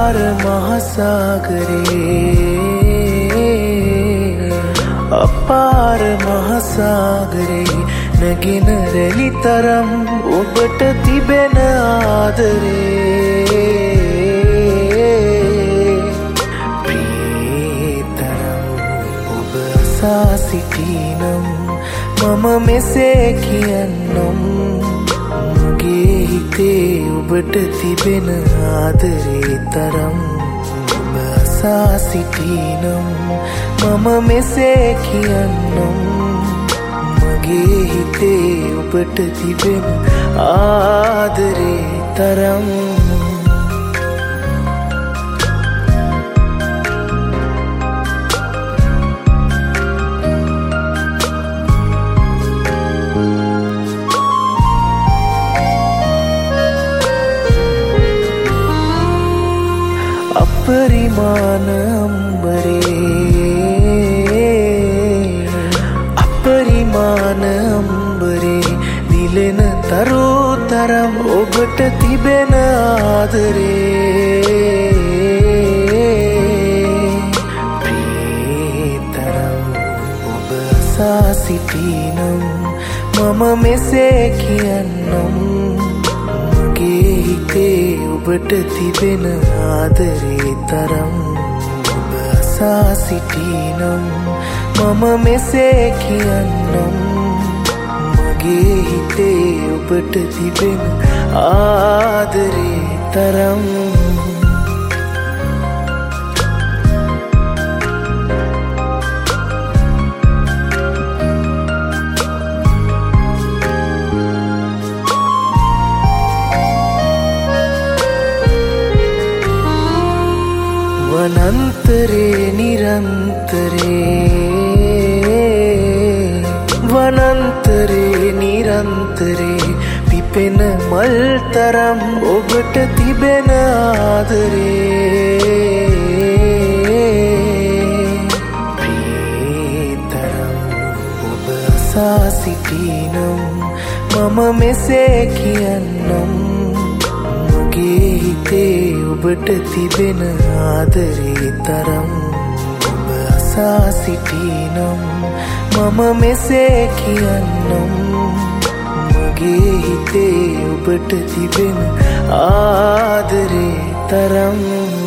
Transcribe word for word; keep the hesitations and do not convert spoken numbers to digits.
අපාර මහසාගරේ අපාර මහසාගරේ නැගෙන රැලි තරම් ඔබට තිබෙන ආදරේ ප්‍රීතරම් ඔබ අසා සිටිනම් මම මෙසේ කියන්නම් මගේ හිතේ ඔබට තිබෙන ආදරේ තරම් ඔබ අසා සිටිනම් මම මෙසේ කියන්නම් මගේ හිතේ ඔබට තිබෙන ආදරේ තරම් අපරිමාණ අම්බරේ අපරිමාණ අම්බරේ දිලෙන තරු තරම් ඔබට තිබෙන ආදරේ ප්‍රීතරම් ඔබ අසා සිටිනම් මම මෙසේ කියන්නම් මගේ හිතේ ඔබට තිබෙන ආදරේ තරම් ඔබ අසා සිටිනම් මම මෙසේ කියන්නම් මගේ හිතේ ඔබට තිබෙන ආදරේ තරම් වනන්තරේ නිරන්තරේ වනන්තරේ නිරන්තරේ පිපෙන මල් තරම් ඔබට තිබෙන ආදරේ ප්‍රීතරම් ඔබ අසා සිටිනම් මම මෙසේ කියන්නම් මගේ හිතේ ඔබට තිබෙන ආදරේ තරම් ඔබ අසා සිටිනම් මම මෙසේ කියන්නම් මගේ හිතේ ඔබට තිබෙන ආදරේ තරම්